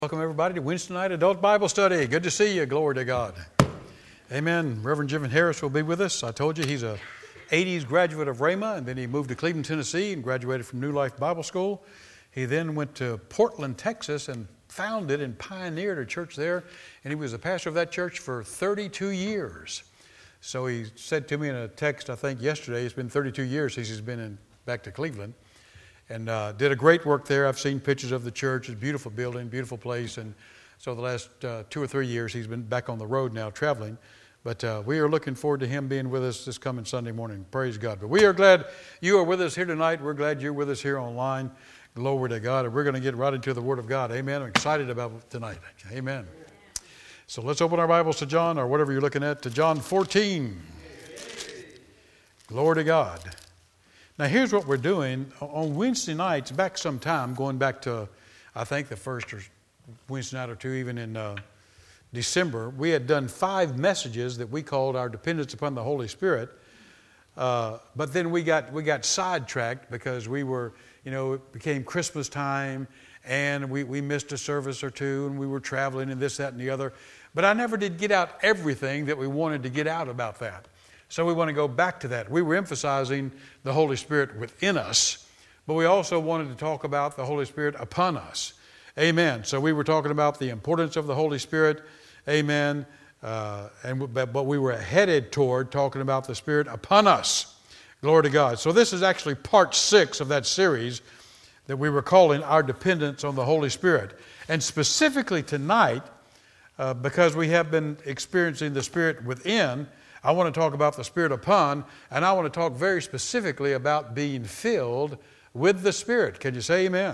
Welcome everybody to Wednesday night adult Bible study. Good to see you. Glory to God. Amen. Reverend Jim Harris will be with us. I told you he's a 80s graduate of Rhema, and then he moved to Cleveland, Tennessee and graduated from New Life Bible School. He then went to Portland, Texas and founded and pioneered a church there, and he was the pastor of that church for 32 years. So he said to me in a text, I think yesterday, it's been 32 years since he's been back to Cleveland. And did a great work there. I've seen pictures of the church. It's a beautiful building, beautiful place. And so the last 2 or 3 years, he's been back on the road now traveling. But we are looking forward to him being with us this coming Sunday morning. Praise God. But we are glad you are with us here tonight. We're glad you're with us here online. Glory to God. And we're going to get right into the Word of God. Amen. I'm excited about tonight. Amen. So let's open our Bibles to John, or whatever you're looking at, to John 14. Glory to God. Now, here's what we're doing. On Wednesday nights, back some time, going back to, I think, the first or Wednesday night or two, even in December, we had done 5 messages that we called our dependence upon the Holy Spirit. But then we got sidetracked because we were, it became Christmas time, and we missed a service or two, and we were traveling and this, that, and the other. But I never did get out everything that we wanted to get out about that. So we want to go back to that. We were emphasizing the Holy Spirit within us, but we also wanted to talk about the Holy Spirit upon us. Amen. So we were talking about the importance of the Holy Spirit. Amen. But we were headed toward talking about the Spirit upon us. Glory to God. So this is actually part 6 of that series that we were calling Our Dependence on the Holy Spirit. And specifically tonight, because we have been experiencing the Spirit within, I want to talk about the Spirit upon, and I want to talk very specifically about being filled with the Spirit. Can you say amen? Amen.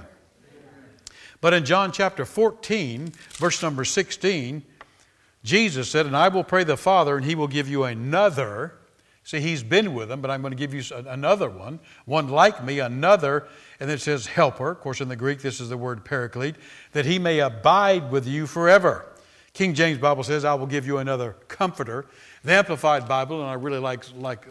But in John chapter 14, verse number 16, Jesus said, "And I will pray the Father, and He will give you another." See, He's been with them, but I'm going to give you another one like me, another. And it says helper. Of course, in the Greek, this is the word paraclete, that He may abide with you forever. King James Bible says, "I will give you another comforter." The Amplified Bible, and I really like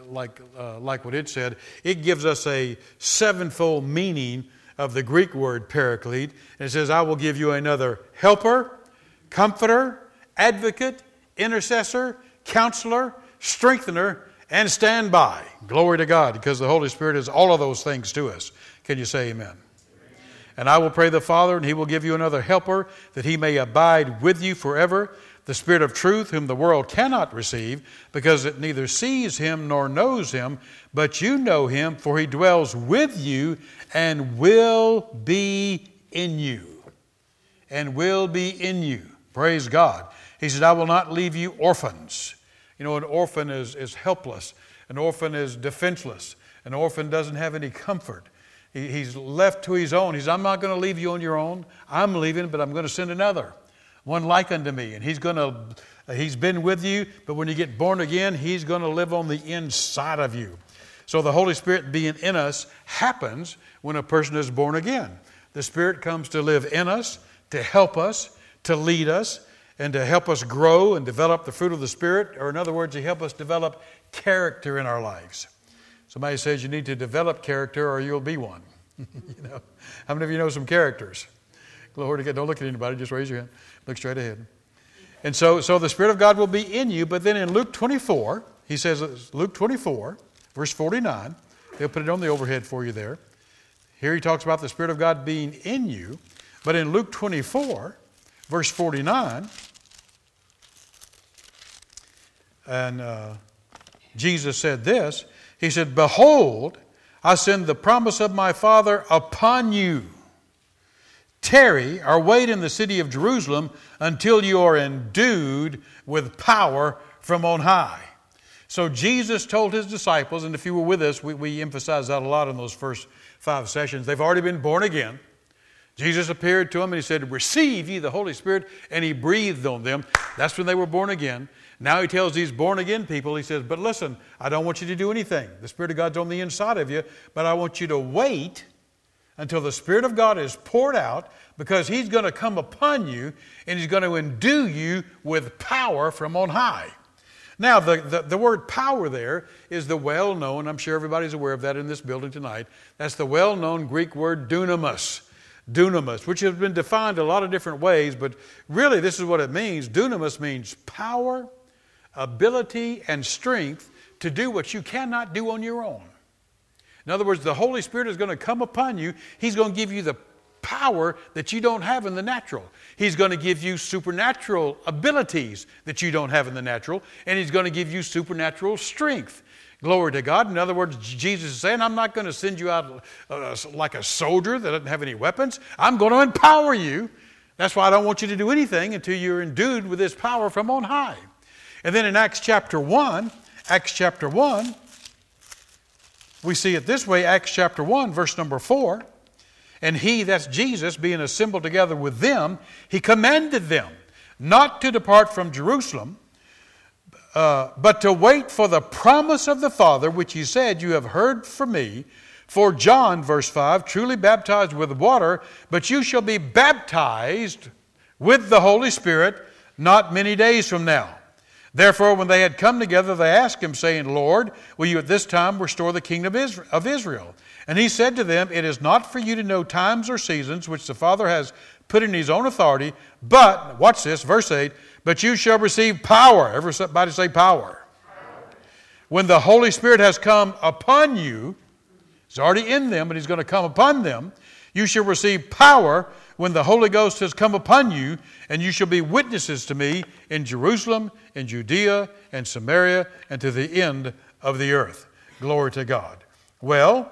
what it said, it gives us a 7-fold meaning of the Greek word paraclete. And it says, "I will give you another helper, comforter, advocate, intercessor, counselor, strengthener, and standby." Glory to God, because the Holy Spirit is all of those things to us. Can you say amen? "And I will pray the Father, and He will give you another helper, that He may abide with you forever, the Spirit of truth, whom the world cannot receive, because it neither sees Him nor knows Him, but you know Him, for He dwells with you and will be in you." And will be in you. Praise God. He said, "I will not leave you orphans." An orphan is helpless. An orphan is defenseless. An orphan doesn't have any comfort. He's left to his own. He says, "I'm not going to leave you on your own. I'm leaving, but I'm going to send another, one like unto me. And he's been with you, but when you get born again, He's going to live on the inside of you." So the Holy Spirit being in us happens when a person is born again. The Spirit comes to live in us, to help us, to lead us, and to help us grow and develop the fruit of the Spirit, or in other words, to help us develop character in our lives. Somebody says you need to develop character or you'll be one. How many of you know some characters? Glory to God. Don't look at anybody. Just raise your hand. Look straight ahead. And so the Spirit of God will be in you. But then in Luke 24, he says, Luke 24, verse 49. They'll put it on the overhead for you there. Here he talks about the Spirit of God being in you. But in Luke 24, verse 49, and Jesus said this. He said, "Behold, I send the promise of my Father upon you. Tarry or wait in the city of Jerusalem until you are endued with power from on high." So Jesus told His disciples, and if you were with us, we emphasized that a lot in those first 5 sessions. They've already been born again. Jesus appeared to them and He said, "Receive ye the Holy Spirit," and He breathed on them. That's when they were born again. Now He tells these born again people, He says, "But listen, I don't want you to do anything. The Spirit of God's on the inside of you, but I want you to wait until the Spirit of God is poured out, because He's going to come upon you and He's going to endue you with power from on high." Now, the word power there is the well-known, I'm sure everybody's aware of that in this building tonight, that's the well-known Greek word dunamis. dunamis, which has been defined a lot of different ways, but really this is what it means. Dunamis means power, ability, and strength to do what you cannot do on your own. In other words, the Holy Spirit is going to come upon you. He's going to give you the power that you don't have in the natural. He's going to give you supernatural abilities that you don't have in the natural, and He's going to give you supernatural strength. Glory to God. In other words, Jesus is saying, I'm not going to send you out like a soldier that doesn't have any weapons. I'm going to empower you. That's why I don't want you to do anything until you're endued with this power from on high. And then in Acts chapter 1, we see it this way, Acts chapter 1, verse number 4. And He, that's Jesus, being assembled together with them, He commanded them not to depart from Jerusalem, but to wait for the promise of the Father, which He said, you have heard from me. For John, verse 5, truly baptized with water, but you shall be baptized with the Holy Spirit not many days from now. Therefore, when they had come together, they asked Him, saying, Lord, will you at this time restore the kingdom of Israel? And He said to them, it is not for you to know times or seasons which the Father has put in His own authority, but, watch this, verse 8, but you shall receive power. Everybody say power. When the Holy Spirit has come upon you, He's already in them, but He's going to come upon them, you shall receive power when the Holy Ghost has come upon you, and you shall be witnesses to me in Jerusalem, in Judea, and Samaria, and to the end of the earth. Glory to God. Well,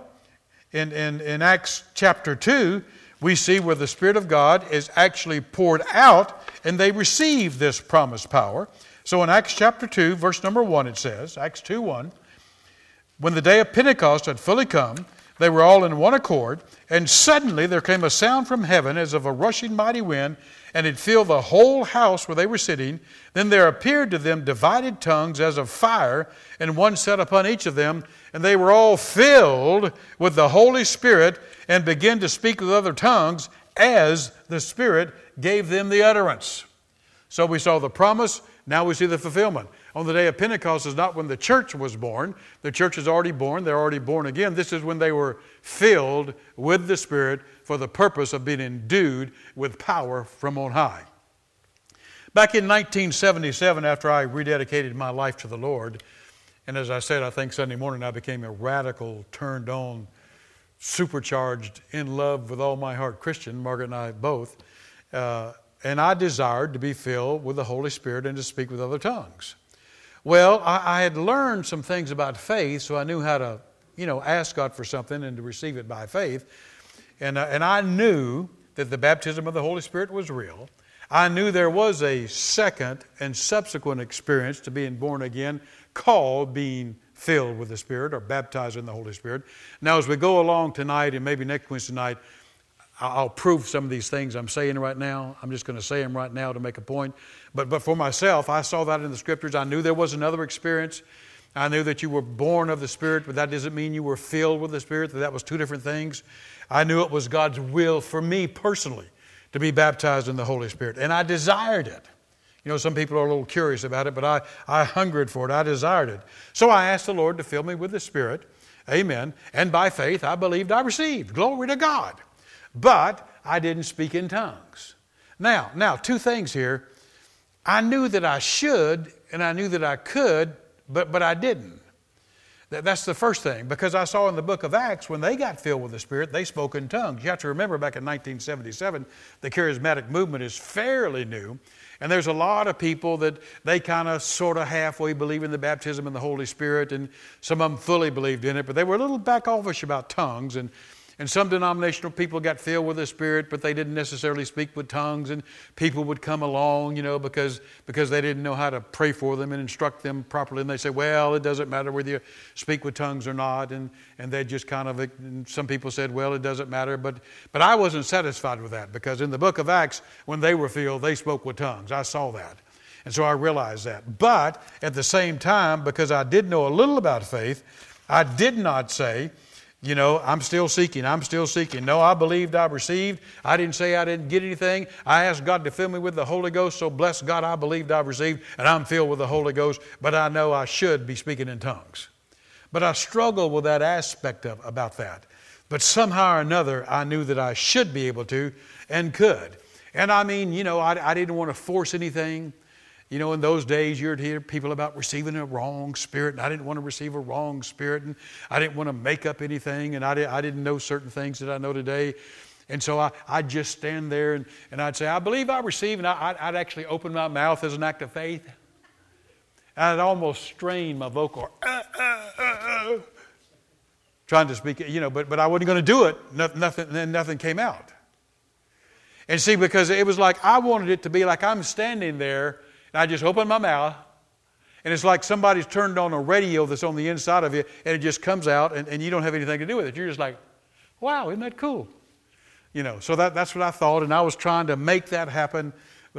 in Acts chapter 2, we see where the Spirit of God is actually poured out, and they receive this promised power. So in Acts chapter 2, verse number 1, it says, Acts 2:1, when the day of Pentecost had fully come, they were all in one accord, and suddenly there came a sound from heaven as of a rushing mighty wind, and it filled the whole house where they were sitting. Then there appeared to them divided tongues as of fire, and one sat upon each of them, and they were all filled with the Holy Spirit, and began to speak with other tongues as the Spirit gave them the utterance. So we saw the promise, now we see the fulfillment. On the day of Pentecost is not when the church was born. The church is already born. They're already born again. This is when they were filled with the Spirit for the purpose of being endued with power from on high. Back in 1977, after I rededicated my life to the Lord, and as I said, I think Sunday morning I became a radical, turned on, supercharged, in love with all my heart Christian, Margaret and I both, and I desired to be filled with the Holy Spirit and to speak with other tongues. Well, I had learned some things about faith, so I knew how to, ask God for something and to receive it by faith. And I knew that the baptism of the Holy Spirit was real. I knew there was a second and subsequent experience to being born again called being filled with the Spirit or baptized in the Holy Spirit. Now, as we go along tonight and maybe next Wednesday night, I'll prove some of these things I'm saying right now. I'm just going to say them right now to make a point. But for myself, I saw that in the Scriptures. I knew there was another experience. I knew that you were born of the Spirit, but that doesn't mean you were filled with the Spirit. That was two different things. I knew it was God's will for me personally to be baptized in the Holy Spirit. And I desired it. Some people are a little curious about it, but I hungered for it. I desired it. So I asked the Lord to fill me with the Spirit. Amen. And by faith, I believed I received. Glory to God. But I didn't speak in tongues. Now, two things here. I knew that I should, and I knew that I could, but I didn't. That's the first thing, because I saw in the book of Acts, when they got filled with the Spirit, they spoke in tongues. You have to remember back in 1977, the charismatic movement is fairly new, and there's a lot of people that they kind of sort of halfway believe in the baptism in the Holy Spirit, and some of them fully believed in it, but they were a little back-offish about tongues, and some denominational people got filled with the Spirit, but they didn't necessarily speak with tongues, and people would come along, because they didn't know how to pray for them and instruct them properly. And they say, well, it doesn't matter whether you speak with tongues or not. And they just kind of, and some people said, well, it doesn't matter. But I wasn't satisfied with that, because in the book of Acts, when they were filled, they spoke with tongues. I saw that. And so I realized that. But at the same time, because I did know a little about faith, I did not say, I'm still seeking. No, I believed I received. I didn't say I didn't get anything. I asked God to fill me with the Holy Ghost, so bless God, I believed I received, and I'm filled with the Holy Ghost, but I know I should be speaking in tongues. But I struggle with that aspect about that. But somehow or another, I knew that I should be able to and could. And I mean, I didn't want to force anything. In those days, you'd hear people about receiving a wrong spirit, and I didn't want to receive a wrong spirit, and I didn't want to make up anything, and I didn't know certain things that I know today. And so I'd just stand there, and I'd say, I believe I receive, and I'd actually open my mouth as an act of faith. And I'd almost strain my vocal, trying to speak, but I wasn't going to do it. Nothing came out. And see, because it was like I wanted it to be like I'm standing there, and I just open my mouth, and it's like somebody's turned on a radio that's on the inside of you, and it just comes out, and you don't have anything to do with it. You're just like, wow, isn't that cool? So that's what I thought, and I was trying to make that happen,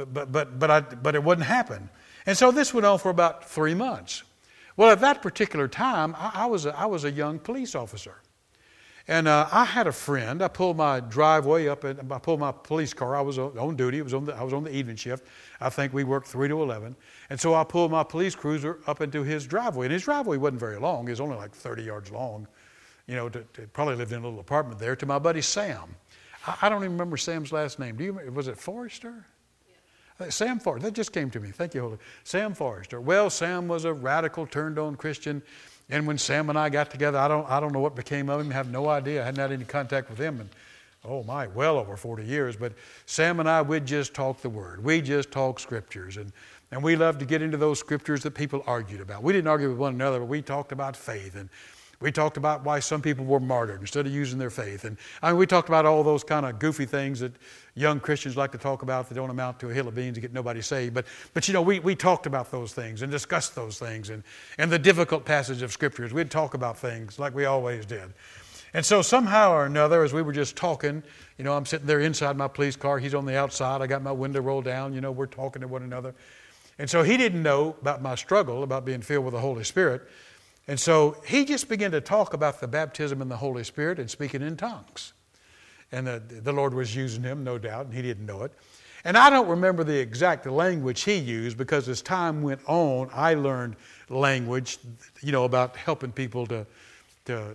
but it wouldn't happen. And so this went on for about 3 months. Well, at that particular time, I was a young police officer. And I had a friend. I pulled my driveway up, and I pulled my police car. I was on duty. I was on the evening shift. I think we worked 3 to 11. And so I pulled my police cruiser up into his driveway. And his driveway wasn't very long. It was only like 30 yards long. Probably lived in a little apartment there, to my buddy Sam. I don't even remember Sam's last name. Was it Forrester? Yeah. Sam Forrester. That just came to me. Thank you, Holy. Sam Forrester. Well, Sam was a radical, turned-on Christian. And when Sam and I got together, I don't know what became of him. I have no idea. I hadn't had any contact with him in, well over 40 years. But Sam and I, we'd just talk the Word. We just talk Scriptures. And we loved to get into those Scriptures that people argued about. We didn't argue with one another, but we talked about faith. And we talked about why some people were martyred instead of using their faith. And we talked about all those kind of goofy things that young Christians like to talk about that don't amount to a hill of beans to get nobody saved. But we talked about those things and discussed those things and the difficult passage of Scriptures. We'd talk about things like we always did. And so somehow or another, as we were just talking, I'm sitting there inside my police car. He's on the outside. I got my window rolled down. We're talking to one another. And so he didn't know about my struggle, about being filled with the Holy Spirit. And so he just began to talk about the baptism in the Holy Spirit and speaking in tongues. And the Lord was using him, no doubt, and he didn't know it. And I don't remember the exact language he used, because as time went on, I learned language, about helping people to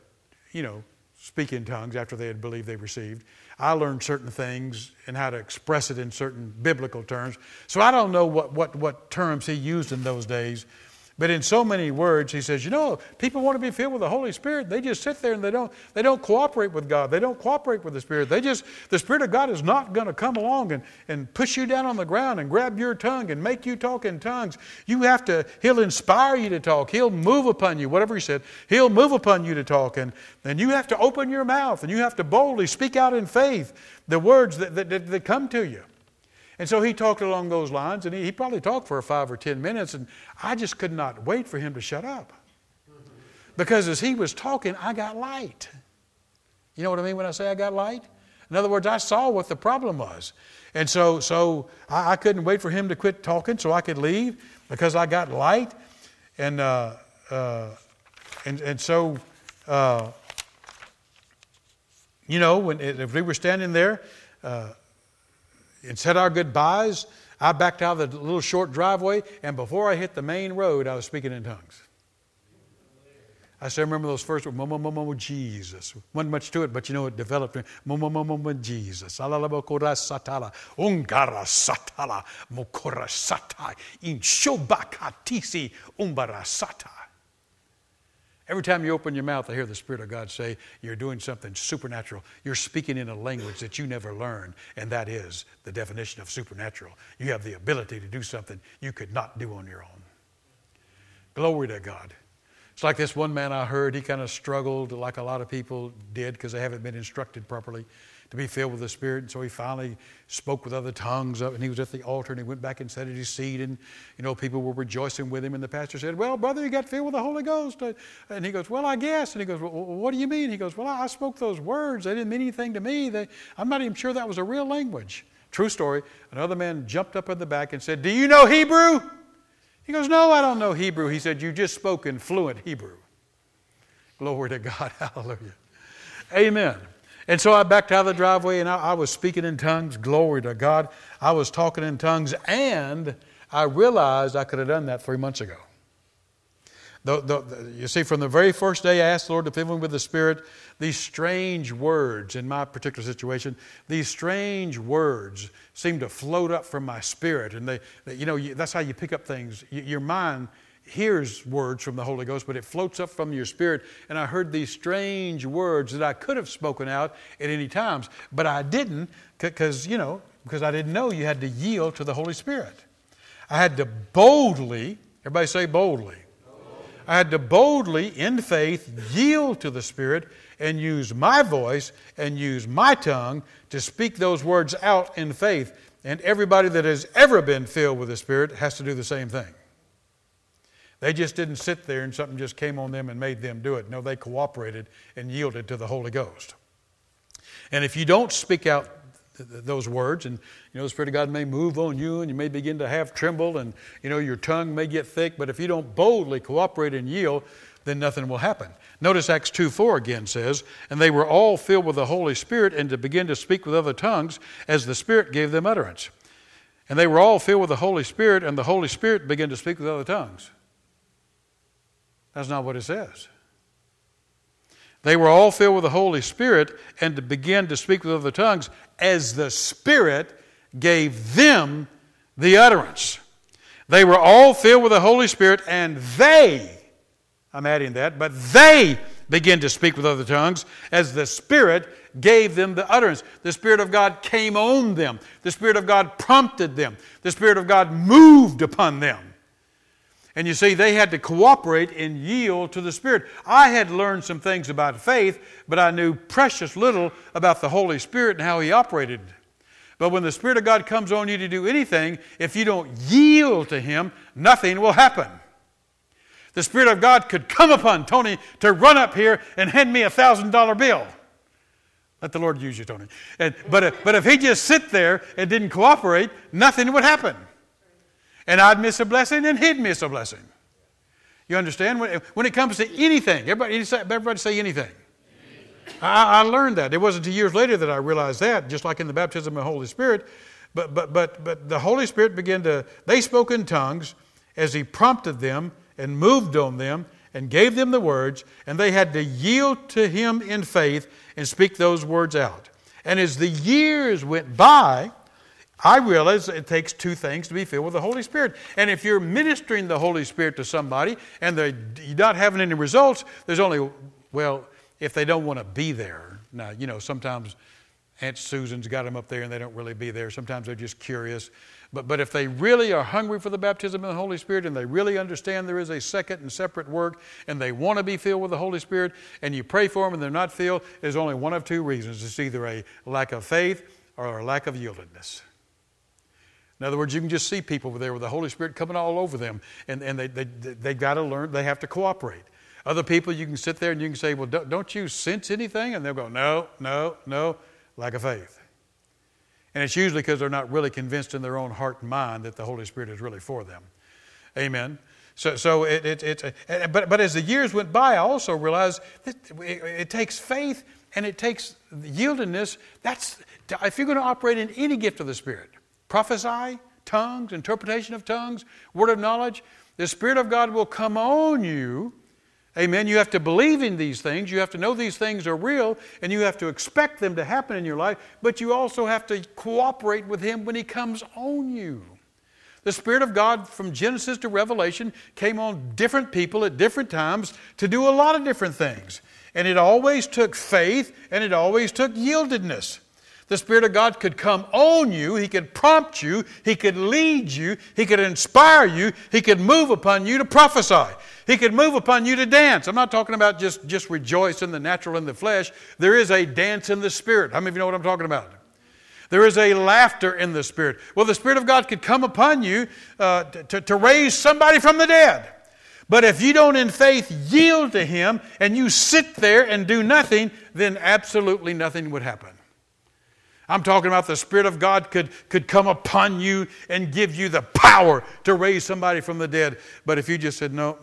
speak in tongues after they had believed they received. I learned certain things and how to express it in certain biblical terms. So I don't know what terms he used in those days. But in so many words, he says, people want to be filled with the Holy Spirit. They just sit there and they don't cooperate with God. They don't cooperate with the Spirit. The Spirit of God is not going to come along and push you down on the ground and grab your tongue and make you talk in tongues. He'll inspire you to talk. He'll move upon you, whatever he said. He'll move upon you to talk. And you have to open your mouth and you have to boldly speak out in faith the words that come to you. And so he talked along those lines, and he probably talked for 5 or 10 minutes, and I just could not wait for him to shut up. Because as he was talking, I got light. You know what I mean when I say I got light? In other words, I saw what the problem was. And so I couldn't wait for him to quit talking so I could leave, because I got light. And so if we were standing there, and said our goodbyes, I backed out of the little short driveway, and before I hit the main road, I was speaking in tongues. I still remember those first words, Mo, Jesus. Wasn't much to it, but it developed. Mo, Jesus. Alalabokora satala, ungara satala, mokora satai, inshobakatisi, umbara satai. Every time you open your mouth, I hear the Spirit of God say, you're doing something supernatural. You're speaking in a language that you never learned, and that is the definition of supernatural. You have the ability to do something you could not do on your own. Glory to God. It's like this one man I heard, he kind of struggled like a lot of people did because they haven't been instructed properly to be filled with the Spirit. And so he finally spoke with other tongues up, and he was at the altar, and he went back and sat at his seat, and people were rejoicing with him, and the pastor said, well, brother, you got filled with the Holy Ghost. And he goes, well, I guess. And he goes, well, what do you mean? He goes, well, I spoke those words. They didn't mean anything to me. I'm not even sure that was a real language. True story. Another man jumped up in the back and said, do you know Hebrew? He goes, no, I don't know Hebrew. He said, you just spoke in fluent Hebrew. Glory to God. Hallelujah. Amen. And so I backed out of the driveway, and I was speaking in tongues. Glory to God. I was talking in tongues, and I realized I could have done that 3 months ago. You see, from the very first day I asked the Lord to fill me with the Spirit, these strange words in my particular situation, these strange words seem to float up from my spirit. And that's how you pick up things. Your mind hears words from the Holy Ghost, but it floats up from your spirit. And I heard these strange words that I could have spoken out at any times, but I didn't because I didn't know you had to yield to the Holy Spirit. I had to boldly, everybody say boldly. I had to boldly, in faith, yield to the Spirit and use my voice and use my tongue to speak those words out in faith. And everybody that has ever been filled with the Spirit has to do the same thing. They just didn't sit there and something just came on them and made them do it. No, they cooperated and yielded to the Holy Ghost. And if you don't speak out those words, and the Spirit of God may move on you, and you may begin to have tremble, and your tongue may get thick, but if you don't boldly cooperate and yield, then nothing will happen. Notice Acts 2:4 again says, "And they were all filled with the Holy Spirit, and to begin to speak with other tongues, as the Spirit gave them utterance." And they were all filled with the Holy Spirit, and the Holy Spirit began to speak with other tongues. That's not what it says. They were all filled with the Holy Spirit and to begin to speak with other tongues as the Spirit gave them the utterance. They were all filled with the Holy Spirit and I'm adding that, but they began to speak with other tongues as the Spirit gave them the utterance. The Spirit of God came on them. The Spirit of God prompted them. The Spirit of God moved upon them. And you see, they had to cooperate and yield to the Spirit. I had learned some things about faith, but I knew precious little about the Holy Spirit and how He operated. But when the Spirit of God comes on you to do anything, if you don't yield to Him, nothing will happen. The Spirit of God could come upon Tony to run up here and hand me a $1,000 bill. Let the Lord use you, Tony. But if he just sit there and didn't cooperate, nothing would happen. And I'd miss a blessing and he'd miss a blessing. You understand? When it comes to anything, everybody say anything. I learned that. It wasn't 2 years later that I realized that, just like in the baptism of the Holy Spirit. But the Holy Spirit they spoke in tongues as He prompted them and moved on them and gave them the words, and they had to yield to Him in faith and speak those words out. And as the years went by, I realized it takes two things to be filled with the Holy Spirit. And if you're ministering the Holy Spirit to somebody and you're not having any results, there's only, if they don't want to be there. Now, sometimes Aunt Susan's got them up there and they don't really be there. Sometimes they're just curious. But if they really are hungry for the baptism of the Holy Spirit and they really understand there is a second and separate work and they want to be filled with the Holy Spirit and you pray for them and they're not filled, there's only one of two reasons. It's either a lack of faith or a lack of yieldedness. In other words, you can just see people there with the Holy Spirit coming all over them, and they got to learn, they have to cooperate. Other people, you can sit there and you can say, well, don't you sense anything? And they'll go, no, lack of faith. And it's usually because they're not really convinced in their own heart and mind that the Holy Spirit is really for them. Amen. But as the years went by, I also realized that it takes faith and it takes yieldedness. If you're going to operate in any gift of the Spirit, prophesy, tongues, interpretation of tongues, word of knowledge, the Spirit of God will come on you. Amen. You have to believe in these things. You have to know these things are real, and you have to expect them to happen in your life, but you also have to cooperate with Him when He comes on you. The Spirit of God from Genesis to Revelation came on different people at different times to do a lot of different things. And it always took faith, and it always took yieldedness. The Spirit of God could come on you. He could prompt you. He could lead you. He could inspire you. He could move upon you to prophesy. He could move upon you to dance. I'm not talking about just rejoice in the natural and the flesh. There is a dance in the Spirit. How many of you know what I'm talking about? There is a laughter in the Spirit. Well, the Spirit of God could come upon you to raise somebody from the dead. But if you don't in faith yield to Him and you sit there and do nothing, then absolutely nothing would happen. I'm talking about the Spirit of God could come upon you and give you the power to raise somebody from the dead. But if you just said, no,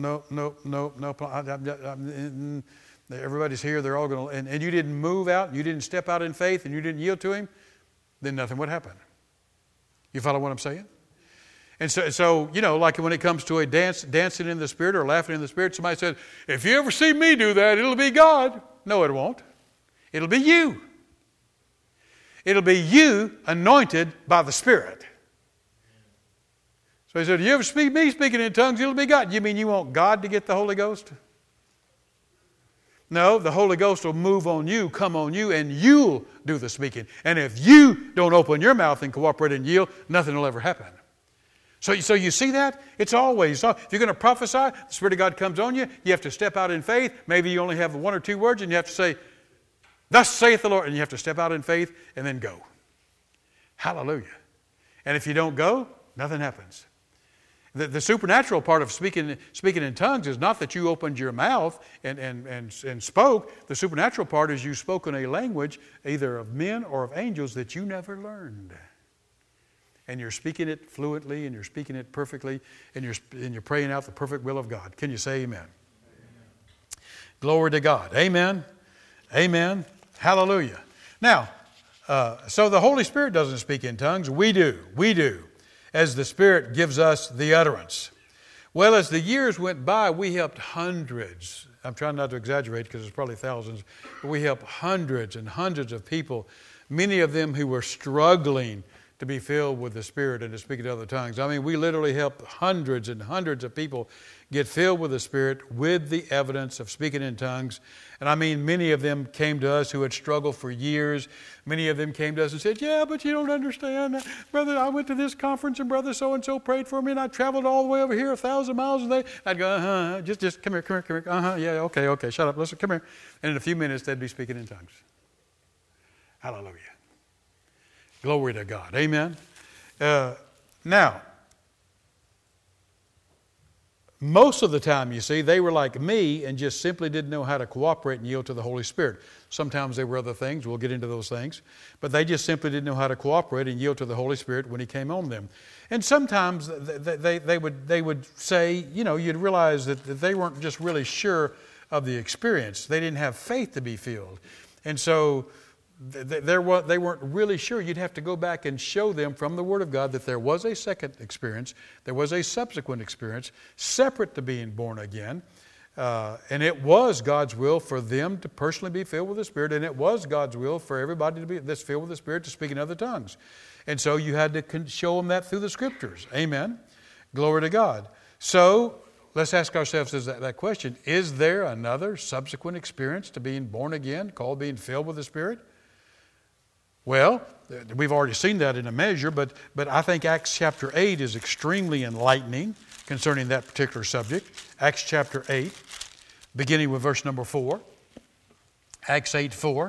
everybody's here, they're all going to, and you didn't move out, you didn't step out in faith, and you didn't yield to Him, then nothing would happen. You follow what I'm saying? And so, like when it comes to a dancing in the Spirit or laughing in the Spirit, somebody said, if you ever see me do that, it'll be God. No, it won't. It'll be you. It'll be you anointed by the Spirit. So he said, you ever see me speaking in tongues, it'll be God. You mean you want God to get the Holy Ghost? No, the Holy Ghost will move on you, come on you, and you'll do the speaking. And if you don't open your mouth and cooperate and yield, nothing will ever happen. So you see that? It's always, if you're going to prophesy, the Spirit of God comes on you, you have to step out in faith. Maybe you only have one or two words and you have to say, thus saith the Lord, and you have to step out in faith and then go. Hallelujah. And if you don't go, nothing happens. The supernatural part of speaking in tongues is not that you opened your mouth and spoke. The supernatural part is you spoke in a language either of men or of angels that you never learned. And you're speaking it fluently and you're speaking it perfectly and you're praying out the perfect will of God. Can you say amen? Amen. Glory to God. Amen. Amen. Hallelujah. Now, so the Holy Spirit doesn't speak in tongues. We do. We do. As the Spirit gives us the utterance. Well, as the years went by, we helped hundreds. I'm trying not to exaggerate because there's probably thousands. But we helped hundreds and hundreds of people, many of them who were struggling to be filled with the Spirit and to speak in other tongues. I mean, we literally helped hundreds and hundreds of people get filled with the Spirit with the evidence of speaking in tongues. And I mean, many of them came to us who had struggled for years. Many of them came to us and said, yeah, but you don't understand. Brother, I went to this conference and brother so-and-so prayed for me and I traveled all the way over here 1,000 miles a day. I'd go, just come here. Yeah, okay, shut up, listen, come here. And in a few minutes, they'd be speaking in tongues. Hallelujah. Glory to God. Amen. Now, most of the time, you see, they were like me and just simply didn't know how to cooperate and yield to the Holy Spirit. Sometimes there were other things. We'll get into those things. But they just simply didn't know how to cooperate and yield to the Holy Spirit when He came on them. And sometimes they would say, you'd realize that they weren't just really sure of the experience. They didn't have faith to be filled. And so they weren't really sure. You'd have to go back and show them from the Word of God that there was a second experience, there was a subsequent experience, separate to being born again. And it was God's will for them to personally be filled with the Spirit, and it was God's will for everybody to be that's filled with the Spirit to speak in other tongues. And so you had to show them that through the Scriptures. Amen. Glory to God. So let's ask ourselves that question. Is there another subsequent experience to being born again called being filled with the Spirit? Well, we've already seen that in a measure, but I think Acts chapter 8 is extremely enlightening concerning that particular subject. Acts chapter 8, beginning with verse number 4. Acts 8:4.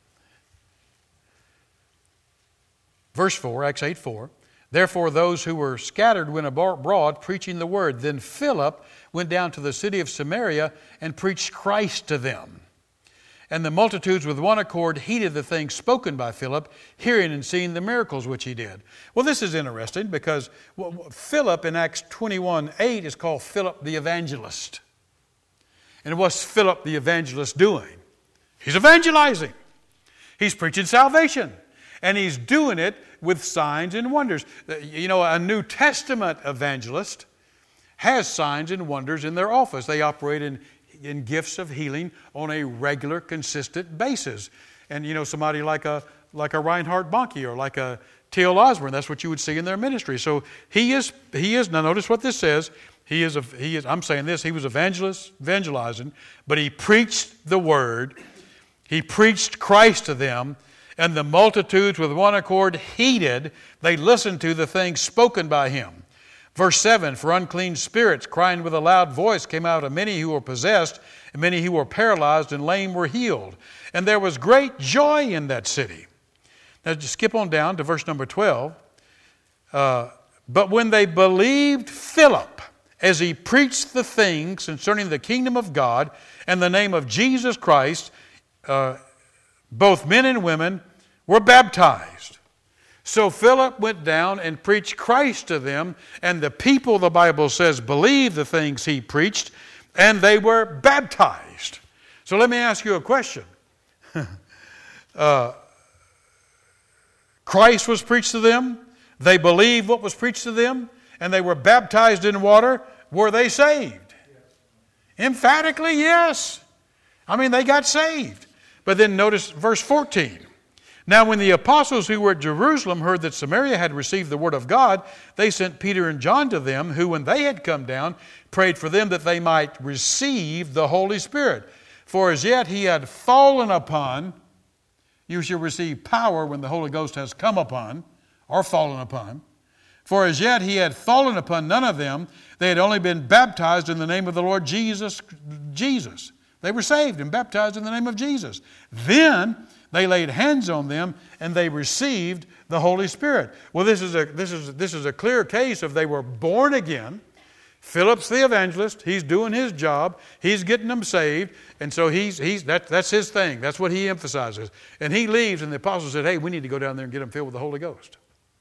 Verse 4, Acts 8:4. Therefore those who were scattered went abroad preaching the word. Then Philip went down to the city of Samaria and preached Christ to them. And the multitudes with one accord heeded the things spoken by Philip, hearing and seeing the miracles which he did. Well, this is interesting because Philip in Acts 21:8 is called Philip the evangelist. And what's Philip the evangelist doing? He's evangelizing. He's preaching salvation. And he's doing it with signs and wonders. A New Testament evangelist has signs and wonders in their office. They operate in gifts of healing on a regular, consistent basis. And somebody like a Reinhard Bonnke or like a T.L. Osborne, that's what you would see in their ministry. So he is. Now notice what this says. He is. I'm saying this. He was evangelizing, but he preached the word. He preached Christ to them, and the multitudes with one accord heeded. They listened to the things spoken by him. Verse 7, for unclean spirits, crying with a loud voice, came out of many who were possessed, and many who were paralyzed and lame were healed. And there was great joy in that city. Now just skip on down to verse number 12. But when they believed Philip, as he preached the things concerning the kingdom of God and the name of Jesus Christ, both men and women were baptized. So Philip went down and preached Christ to them, and the people, the Bible says, believed the things he preached, and they were baptized. So let me ask you a question. Christ was preached to them. They believed what was preached to them, and they were baptized in water, were they saved? Emphatically, yes. I mean, they got saved. But then notice verse 14. Now when the apostles who were at Jerusalem heard that Samaria had received the word of God, they sent Peter and John to them, who when they had come down, prayed for them that they might receive the Holy Spirit. For as yet he had fallen upon, you shall receive power when the Holy Ghost has come upon, or fallen upon. For as yet he had fallen upon none of them. They had only been baptized in the name of the Lord Jesus. They were saved and baptized in the name of Jesus. Then they laid hands on them and they received the Holy Spirit. Well, this is a clear case of they were born again. Philip's the evangelist. He's doing his job. He's getting them saved. And so that's his thing. That's what he emphasizes. And he leaves and the apostles said, hey, we need to go down there and get them filled with the Holy Ghost.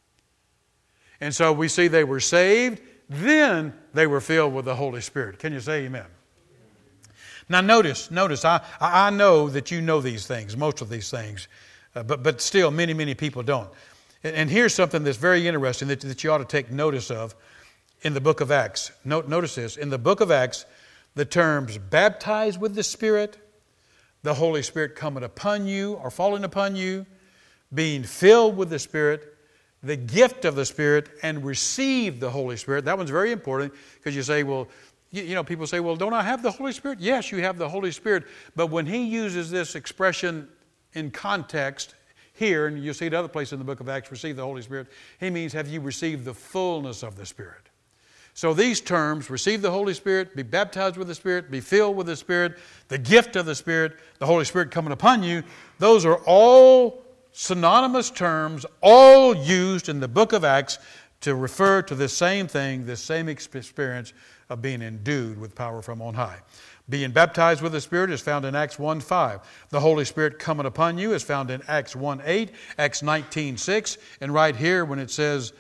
And so we see they were saved. Then they were filled with the Holy Spirit. Can you say amen? Now notice, I know that you know these things, most of these things, but still many people don't. And here's something that's very interesting that you ought to take notice of in the book of Acts. Notice this. In the book of Acts, the terms baptized with the Spirit, the Holy Spirit coming upon you or falling upon you, being filled with the Spirit, the gift of the Spirit, and receive the Holy Spirit. That one's very important because you say, well, people say, well, don't I have the Holy Spirit? Yes, you have the Holy Spirit. But when he uses this expression in context here, and you'll see it other places in the book of Acts, receive the Holy Spirit, he means have you received the fullness of the Spirit. So these terms, receive the Holy Spirit, be baptized with the Spirit, be filled with the Spirit, the gift of the Spirit, the Holy Spirit coming upon you, those are all synonymous terms, all used in the book of Acts to refer to the same thing, the same experience of being endued with power from on high. Being baptized with the Spirit is found in Acts 1:5. The Holy Spirit coming upon you is found in Acts 1:8, Acts 19:6, and right here when it says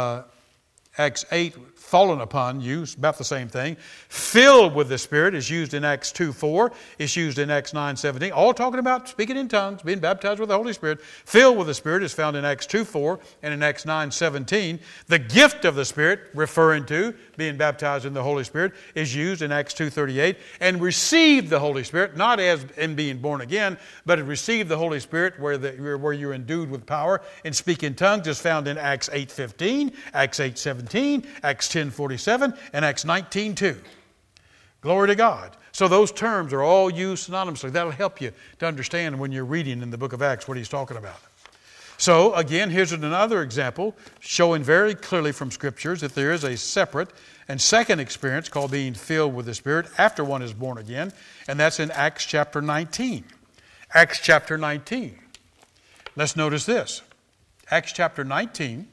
Acts 8, fallen upon you, it's about the same thing. Filled with the Spirit is used in Acts 2:4. It's used in Acts 9:17. All talking about speaking in tongues, being baptized with the Holy Spirit. Filled with the Spirit is found in Acts 2:4 and in Acts 9:17. The gift of the Spirit, referring to being baptized in the Holy Spirit, is used in Acts 2:38. And received the Holy Spirit, not as in being born again, but received the Holy Spirit where you're endued with power and speak in tongues is found in Acts 8:15, Acts 8:17, Acts 10:47, and Acts 19:2. Glory to God. So those terms are all used synonymously. That'll help you to understand when you're reading in the book of Acts what he's talking about. So again, here's another example showing very clearly from Scriptures that there is a separate and second experience called being filled with the Spirit after one is born again, and that's in Acts chapter 19. Acts chapter 19. Let's notice this. Acts chapter 19.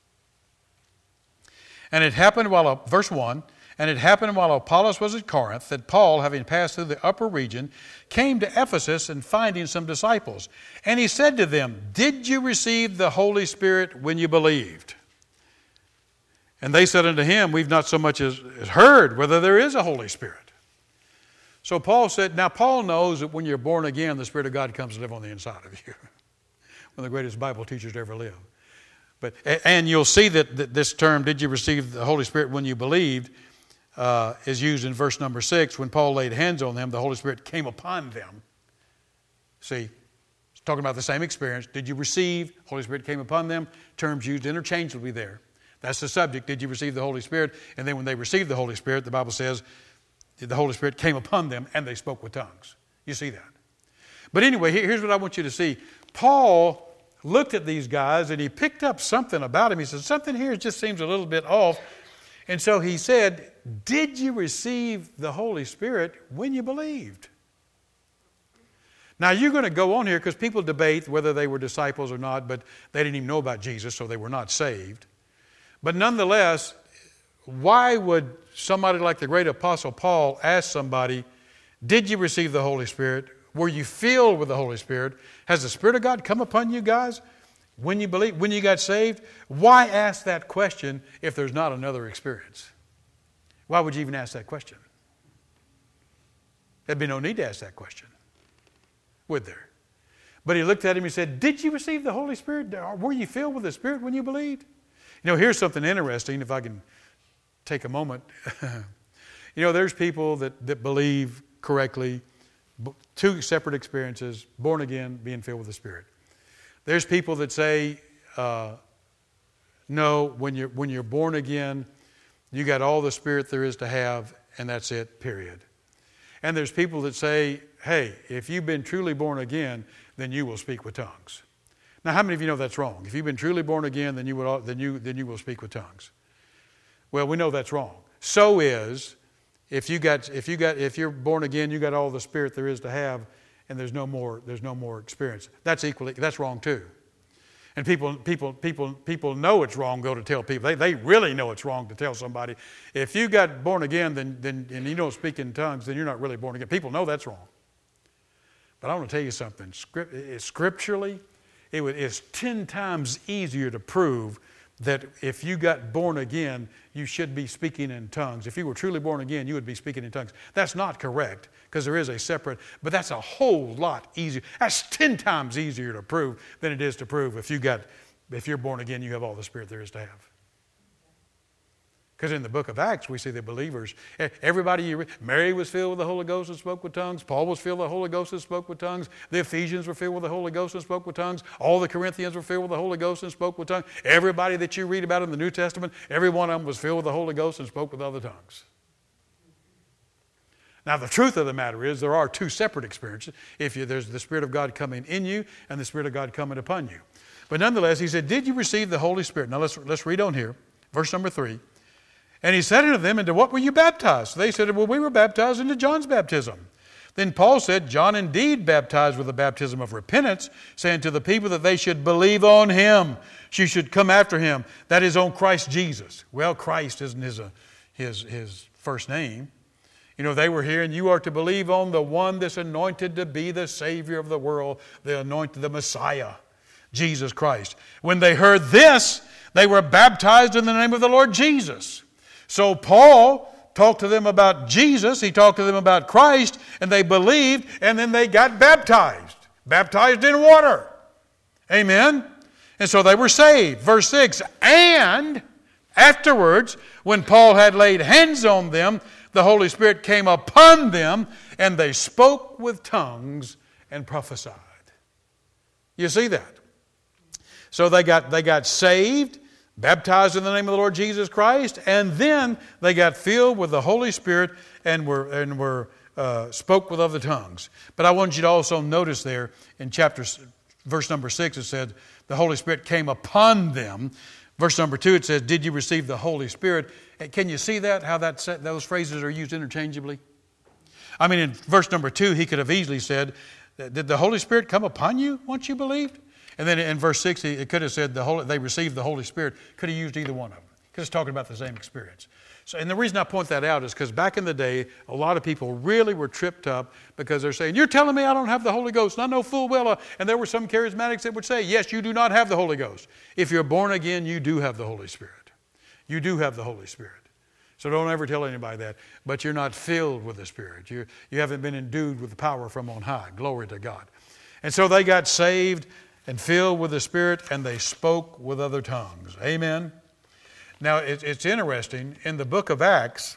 And it happened verse 1, and it happened while Apollos was at Corinth that Paul, having passed through the upper region, came to Ephesus and finding some disciples. And he said to them, did you receive the Holy Spirit when you believed? And they said unto him, we've not so much as heard whether there is a Holy Spirit. So Paul said, now Paul knows that when you're born again, the Spirit of God comes to live on the inside of you. One of the greatest Bible teachers to ever live. And you'll see that this term, did you receive the Holy Spirit when you believed, is used in verse number 6. When Paul laid hands on them, the Holy Spirit came upon them. See, it's talking about the same experience. Did you receive? Holy Spirit came upon them. Terms used interchangeably there. That's the subject. Did you receive the Holy Spirit? And then when they received the Holy Spirit, the Bible says, the Holy Spirit came upon them and they spoke with tongues. You see that. But anyway, here's what I want you to see. Paul looked at these guys and he picked up something about him. He said, something here just seems a little bit off. And so he said, did you receive the Holy Spirit when you believed? Now you're going to go on here because people debate whether they were disciples or not, but they didn't even know about Jesus, so they were not saved. But nonetheless, why would somebody like the great Apostle Paul ask somebody, did you receive the Holy Spirit? Were you filled with the Holy Spirit? Has the Spirit of God come upon you guys when you believe, when you got saved? Why ask that question if there's not another experience? Why would you even ask that question? There'd be no need to ask that question, would there? But he looked at him and said, did you receive the Holy Spirit? Were you filled with the Spirit when you believed? You know, here's something interesting, if I can take a moment. There's people that believe correctly, two separate experiences, born again, being filled with the Spirit. There's people that say, no, when you're born again, you got all the Spirit there is to have, and that's it, period. And there's people that say, hey, if you've been truly born again, then you will speak with tongues. Now, how many of you know that's wrong? If you've been truly born again, then you will speak with tongues. Well, we know that's wrong. So is if you're born again, you got all the Spirit there is to have, and there's no more experience. That's wrong too. And people know it's wrong. Go to tell people. They really know it's wrong to tell somebody. If you got born again, then and you don't speak in tongues, then you're not really born again. People know that's wrong. But I want to tell you something. Scripturally, it's 10 times easier to prove that if you got born again, you should be speaking in tongues. If you were truly born again, you would be speaking in tongues. That's not correct, because there is a separate, but that's a whole lot easier. That's 10 times easier to prove than it is to prove if you're born again, you have all the Spirit there is to have. Because in the book of Acts, we see the believers, Mary was filled with the Holy Ghost and spoke with tongues. Paul was filled with the Holy Ghost and spoke with tongues. The Ephesians were filled with the Holy Ghost and spoke with tongues. All the Corinthians were filled with the Holy Ghost and spoke with tongues. Everybody that you read about in the New Testament, every one of them was filled with the Holy Ghost and spoke with other tongues. Now, the truth of the matter is there are two separate experiences. There's the Spirit of God coming in you and the Spirit of God coming upon you. But nonetheless, he said, did you receive the Holy Spirit? Now, let's read on here. Verse number 3. And he said unto them, into what were you baptized? They said, well, we were baptized into John's baptism. Then Paul said, John indeed baptized with the baptism of repentance, saying to the people that they should believe on him. She should come after him. That is on Christ Jesus. Well, Christ isn't his first name. They were here, and you are to believe on the one that's anointed to be the Savior of the world, the Messiah, Jesus Christ. When they heard this, they were baptized in the name of the Lord Jesus. So Paul talked to them about Jesus, he talked to them about Christ, and they believed, and then they got baptized in water. Amen? And so they were saved. Verse 6, and afterwards, when Paul had laid hands on them, the Holy Spirit came upon them, and they spoke with tongues and prophesied. You see that? So they got saved, baptized in the name of the Lord Jesus Christ, and then they got filled with the Holy Spirit and were spoke with other tongues. But I want you to also notice there in verse number 6, it said the Holy Spirit came upon them. Verse number 2, it says, did you receive the Holy Spirit? Can you see that, how those phrases are used interchangeably? I mean, in verse number 2, he could have easily said, did the Holy Spirit come upon you once you believed? And then in verse 6, it could have said they received the Holy Spirit. Could have used either one of them, because it's talking about the same experience. So, and the reason I point that out is because back in the day, a lot of people really were tripped up because they're saying, you're telling me I don't have the Holy Ghost. And I know full well, and there were some charismatics that would say, yes, you do not have the Holy Ghost. If you're born again, you do have the Holy Spirit. You do have the Holy Spirit. So don't ever tell anybody that. But you're not filled with the Spirit. You haven't been endued with the power from on high. Glory to God. And so they got saved and filled with the Spirit, and they spoke with other tongues. Amen. Now, it's interesting. In the book of Acts,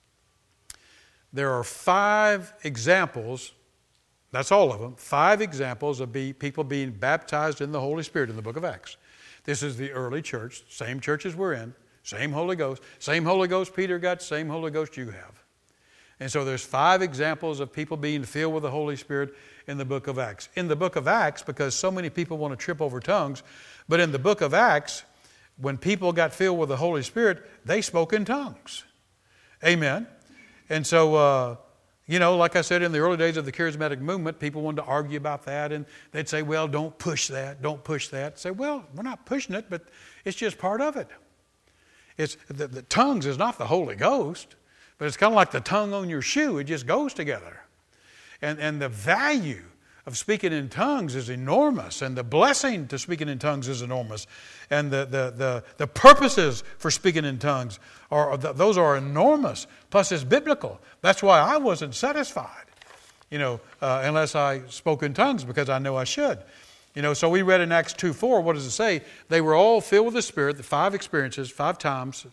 there are 5 examples, that's all of them, 5 examples of people being baptized in the Holy Spirit in the book of Acts. This is the early church, same church as we're in, same Holy Ghost Peter got, same Holy Ghost you have. And so there's 5 examples of people being filled with the Holy Spirit in the book of Acts. In the book of Acts, because so many people want to trip over tongues, but in the book of Acts, when people got filled with the Holy Spirit, they spoke in tongues. Amen. And so, like I said, in the early days of the charismatic movement, people wanted to argue about that, and they'd say, well, don't push that. Say, well, we're not pushing it, but it's just part of it. It's the tongues is not the Holy Ghost, but it's kind of like the tongue on your shoe. It just goes together. And the value of speaking in tongues is enormous, and the blessing to speaking in tongues is enormous, and the purposes for speaking in tongues those are enormous. Plus, it's biblical. That's why I wasn't satisfied, unless I spoke in tongues, because I know I should. So we read in Acts 2:4. What does it say? They were all filled with the Spirit. The 5 experiences, 5 times,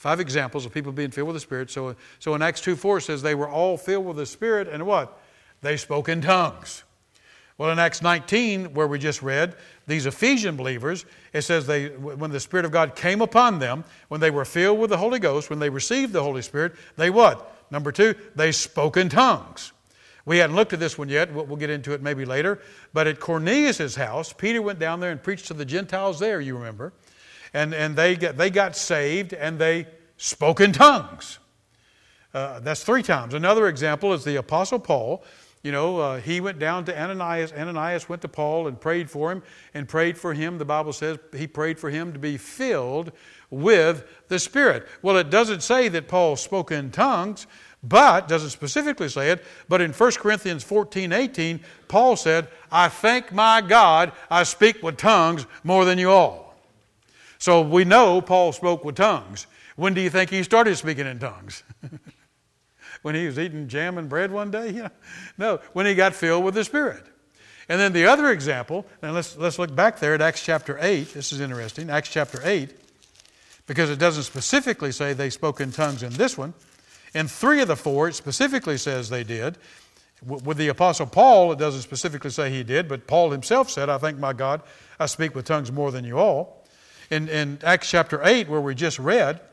5 examples of people being filled with the Spirit. So in Acts 2:4 it says they were all filled with the Spirit and what? They spoke in tongues. Well, in Acts 19, where we just read, these Ephesian believers, it says when the Spirit of God came upon them, when they were filled with the Holy Ghost, when they received the Holy Spirit, they what? Number 2, they spoke in tongues. We hadn't looked at this one yet. We'll get into it maybe later. But at Cornelius' house, Peter went down there and preached to the Gentiles there, you remember. And they got saved and they spoke in tongues. That's 3 times. Another example is the Apostle Paul. He went down to Ananias. Ananias went to Paul and prayed for him. And prayed for him, the Bible says, he prayed for him to be filled with the Spirit. Well, it doesn't say that Paul spoke in tongues, but, doesn't specifically say it, but in 1 Corinthians 14:18, Paul said, I thank my God I speak with tongues more than you all. So we know Paul spoke with tongues. When do you think he started speaking in tongues? When he was eating jam and bread one day? No, when he got filled with the Spirit. And then the other example, and let's look back there at Acts chapter 8. This is interesting, Acts chapter 8, because it doesn't specifically say they spoke in tongues in this one. In 3 of the 4, it specifically says they did. With the Apostle Paul, it doesn't specifically say he did, but Paul himself said, I thank my God, I speak with tongues more than you all. In Acts chapter 8, where we just read,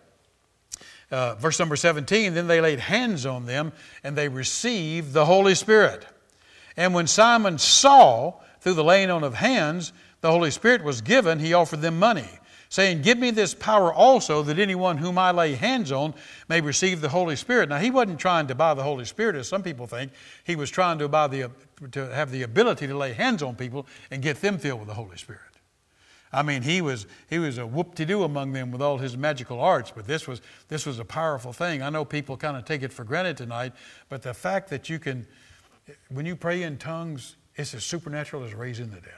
verse number 17, then they laid hands on them and they received the Holy Spirit. And when Simon saw through the laying on of hands the Holy Spirit was given, he offered them money, saying, give me this power also, that anyone whom I lay hands on may receive the Holy Spirit. Now, he wasn't trying to buy the Holy Spirit, as some people think. He was trying to have the ability to lay hands on people and get them filled with the Holy Spirit. I mean, he was a whoop-de-doo among them with all his magical arts, but this was a powerful thing. I know people kind of take it for granted tonight, but the fact that you can, when you pray in tongues, it's as supernatural as raising the dead.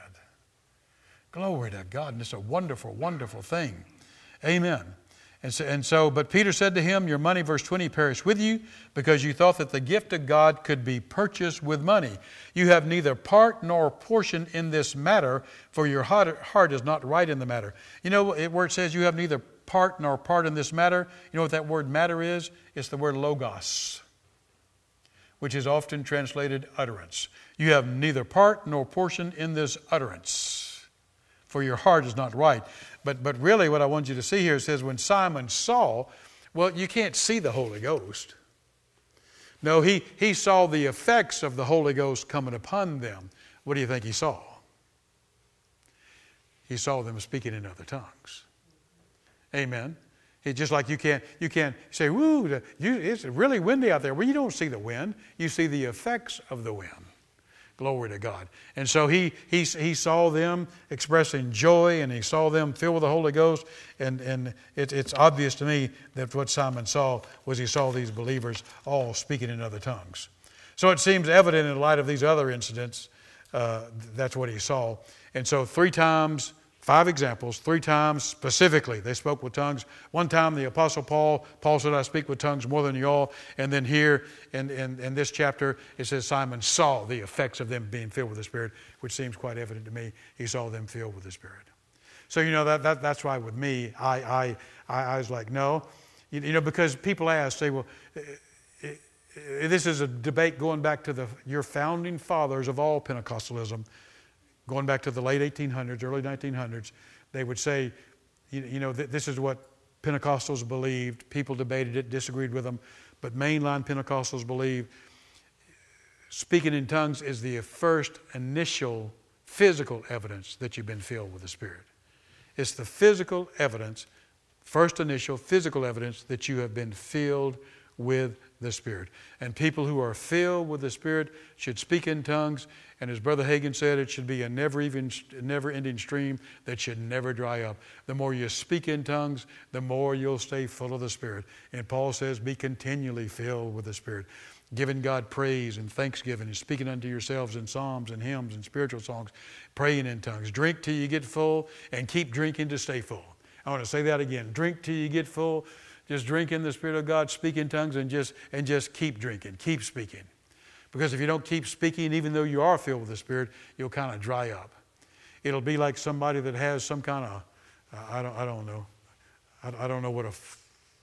Glory to God, and it's a wonderful, wonderful thing. Amen. But Peter said to him, your money, verse 20, perish with you, because you thought that the gift of God could be purchased with money. You have neither part nor portion in this matter, for your heart is not right in the matter. You know, where it says you have neither part nor part in this matter, you know what that word matter is? It's the word logos, which is often translated utterance. You have neither part nor portion in this utterance, for your heart is not right. But really what I want you to see here, it says when Simon saw, well, you can't see the Holy Ghost. No, he saw the effects of the Holy Ghost coming upon them. What do you think he saw? He saw them speaking in other tongues. Amen. It's just like you can't say, woo, it's really windy out there. Well, you don't see the wind. You see the effects of the wind. Glory to God. And so he saw them expressing joy, and he saw them filled with the Holy Ghost. And it's obvious to me that what Simon saw was he saw these believers all speaking in other tongues. So it seems evident in light of these other incidents, that's what he saw. And so 3 times, 5 examples, 3 times specifically, they spoke with tongues. 1 time the Apostle Paul said, I speak with tongues more than you all. And then here in this chapter, it says Simon saw the effects of them being filled with the Spirit, which seems quite evident to me. He saw them filled with the Spirit. So, you know, that's why with me, I was like, no. You know, because people ask, say, well, this is a debate going back to your founding fathers of all Pentecostalism. Going back to the late 1800s, early 1900s, they would say, this is what Pentecostals believed. People debated it, disagreed with them. But mainline Pentecostals believe speaking in tongues is the first initial physical evidence that you've been filled with the Spirit. It's the physical evidence, first initial physical evidence that you have been filled with the Spirit. And people who are filled with the Spirit should speak in tongues. And as Brother Hagin said, it should be a never-ending stream that should never dry up. The more you speak in tongues, the more you'll stay full of the Spirit. And Paul says, be continually filled with the Spirit, giving God praise and thanksgiving, and speaking unto yourselves in psalms and hymns and spiritual songs, praying in tongues. Drink till you get full, and keep drinking to stay full. I want to say that again. Drink till you get full. Just drink in the Spirit of God, speak in tongues, and just keep drinking, keep speaking. Because if you don't keep speaking, even though you are filled with the Spirit, you'll kind of dry up. It'll be like somebody that has some kind of, I don't know. I don't know what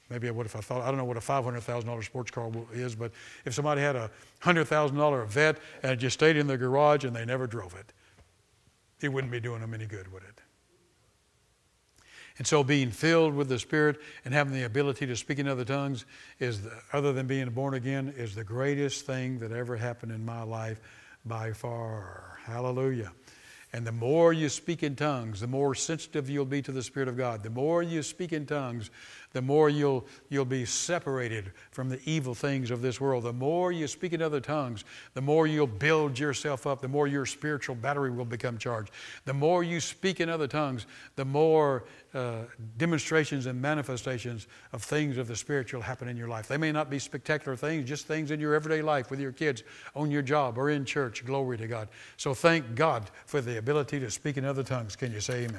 maybe what if I thought, I don't know what a $500,000 sports car is, but if somebody had a $100,000 Vet and it just stayed in their garage and they never drove it, it wouldn't be doing them any good, would it? And so being filled with the Spirit and having the ability to speak in other tongues other than being born again, is the greatest thing that ever happened in my life by far. Hallelujah. And the more you speak in tongues, the more sensitive you'll be to the Spirit of God. The more you speak in tongues, the more you'll be separated from the evil things of this world. The more you speak in other tongues, the more you'll build yourself up, the more your spiritual battery will become charged. The more you speak in other tongues, the more demonstrations and manifestations of things of the Spirit will happen in your life. They may not be spectacular things, just things in your everyday life with your kids, on your job, or in church. Glory to God. So thank God for the ability to speak in other tongues. Can you say amen?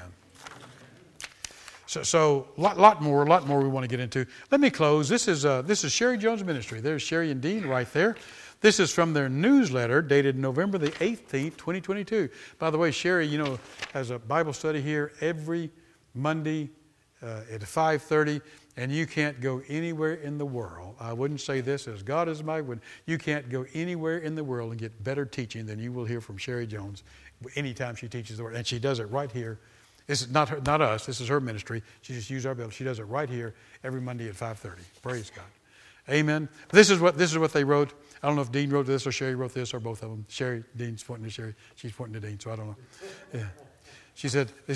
So lot more we want to get into. Let me close. This is Sherry Jones Ministry. There's Sherry and Dean right there. This is from their newsletter dated November the 18th, 2022. By the way, Sherry, has a Bible study here every Monday at 5:30, and you can't go anywhere in the world. I wouldn't say this as God is my witness. You can't go anywhere in the world and get better teaching than you will hear from Sherry Jones anytime she teaches the Word. And she does it right here. This is not us. This is her ministry. She just used our building. She does it right here every Monday at 5:30. Praise God. Amen. This is what they wrote. I don't know if Dean wrote this or Sherry wrote this or both of them. Dean's pointing to Sherry. She's pointing to Dean, so I don't know. Yeah. She said, they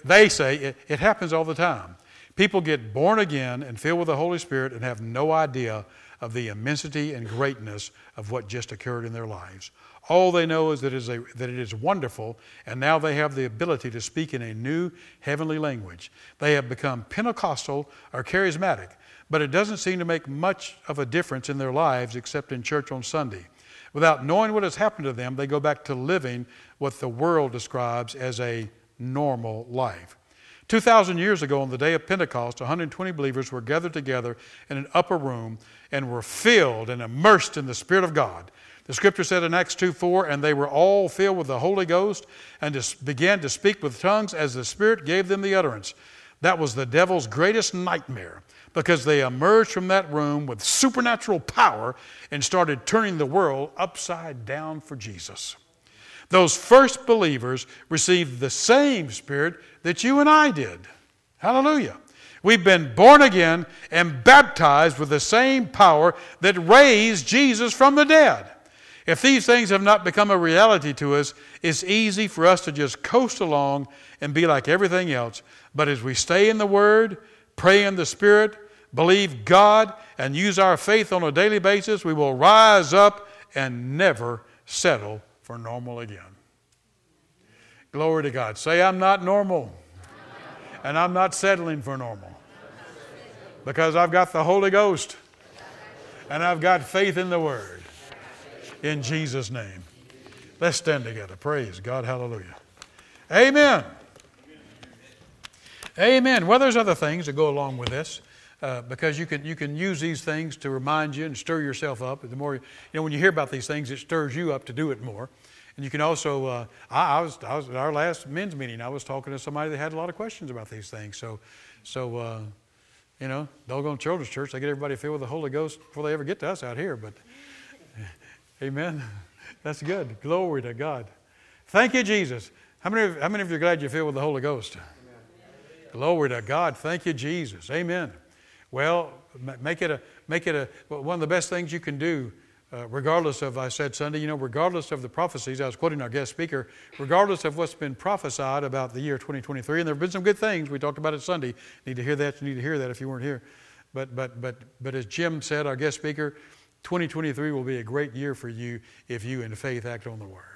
say it happens all the time. People get born again and filled with the Holy Spirit and have no idea of the immensity and greatness of what just occurred in their lives. All they know is that it is wonderful, and now they have the ability to speak in a new heavenly language. They have become Pentecostal or charismatic, but it doesn't seem to make much of a difference in their lives except in church on Sunday. Without knowing what has happened to them, they go back to living what the world describes as a normal life. 2,000 years ago, on the day of Pentecost, 120 believers were gathered together in an upper room and were filled and immersed in the Spirit of God. The Scripture said in Acts 2:4, and they were all filled with the Holy Ghost and began to speak with tongues as the Spirit gave them the utterance. That was the devil's greatest nightmare, because they emerged from that room with supernatural power and started turning the world upside down for Jesus. Those first believers received the same Spirit that you and I did. Hallelujah. We've been born again and baptized with the same power that raised Jesus from the dead. If these things have not become a reality to us, it's easy for us to just coast along and be like everything else. But as we stay in the Word, pray in the Spirit, believe God, and use our faith on a daily basis, we will rise up and never settle for normal again. Glory to God. Say, I'm not normal. And I'm not settling for normal. Because I've got the Holy Ghost. And I've got faith in the Word. In Jesus' name. Let's stand together. Praise God. Hallelujah. Amen. Amen. Well, there's other things that go along with this. Because you can use these things to remind you and stir yourself up. The more, when you hear about these things, it stirs you up to do it more. And you can also, I was at our last men's meeting, I was talking to somebody that had a lot of questions about these things. So doggone children's church, they get everybody filled with the Holy Ghost before they ever get to us out here. But, amen. That's good. Glory to God. Thank you, Jesus. How many of you are glad you're filled with the Holy Ghost? Amen. Glory to God. Thank you, Jesus. Amen. Well, make it one of the best things you can do, regardless of, I said Sunday, regardless of the prophecies. I was quoting our guest speaker, regardless of what's been prophesied about the year 2023, and there have been some good things. We talked about it Sunday. You need to hear that if you weren't here. But as Jim said, our guest speaker, 2023 will be a great year for you if you in faith act on the Word.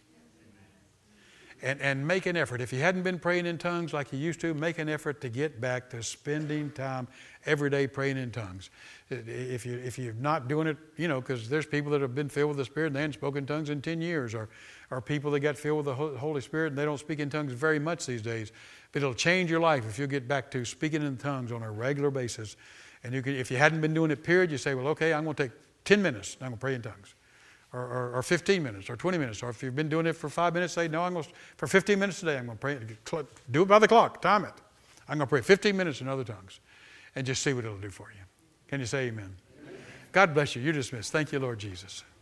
And make an effort. If you hadn't been praying in tongues like you used to, make an effort to get back to spending time every day praying in tongues. If you're not doing it, because there's people that have been filled with the Spirit and they hadn't spoken in tongues in 10 years, or people that got filled with the Holy Spirit and they don't speak in tongues very much these days. But it'll change your life if you get back to speaking in tongues on a regular basis. And if you hadn't been doing it, period, you say, well, okay, I'm going to take 10 minutes and I'm going to pray in tongues. Or 15 minutes, or 20 minutes. Or if you've been doing it for 5 minutes, say, no, for 15 minutes today, I'm going to pray. Do it by the clock. Time it. I'm going to pray 15 minutes in other tongues. And just see what it'll do for you. Can you say amen? God bless you. You're dismissed. Thank you, Lord Jesus.